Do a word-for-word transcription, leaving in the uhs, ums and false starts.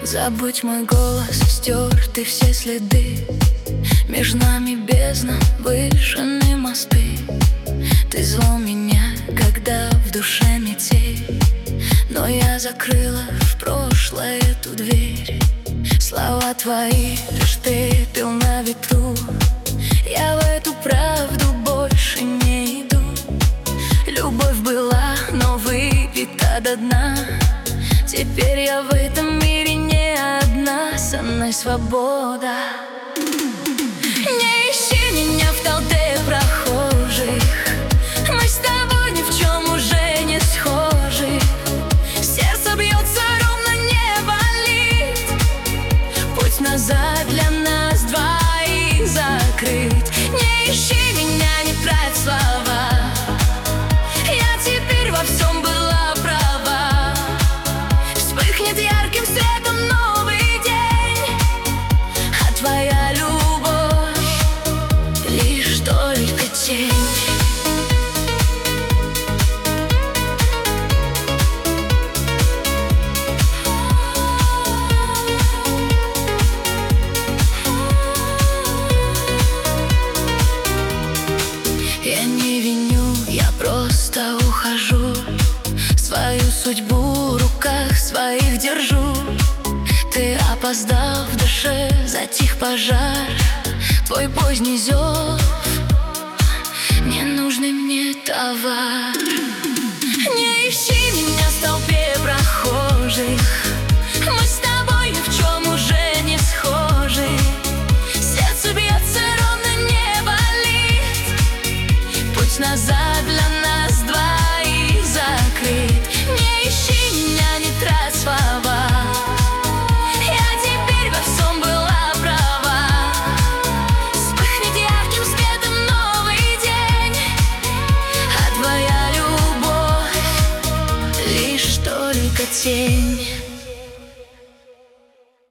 Забудь мой голос, стерты все следы. Между нами бездна, вышины мосты. Ты звал меня, когда в душе метель, но я закрыла в прошлое эту дверь. Слова твои лишь пепел на ветру. Я в эту правду больше не иду. Любовь была, но выпита до дна. Теперь я в этом мире не одна. Со мной свобода. Не ищи меня в толпе прохожих. Мы с тобой ни в чем уже не схожи. Сердце бьется ровно, не болит. Путь назад для нас двоих закрыт. Не ищи меня, не трать слова. Я теперь во всем была права. Вспыхнет ярким светом новый день, а твоя любовь лишь только тень. Я не виню, я просто ухожу. Свою судьбу в руках своих держу. Ты опоздал, в душе затих пожар. Твой поздний зов — ненужный мне товар. Не ищи меня в толпе прохожих. Мы с тобой ни в чем уже не схожи. Сердце бьется ровно, не болит. Путь назад для нас двоих закрыт. Не ищи меня, не трать слова. Я теперь во всем была права. Вспыхнет ярким светом новый день, а твоя любовь лишь только тень.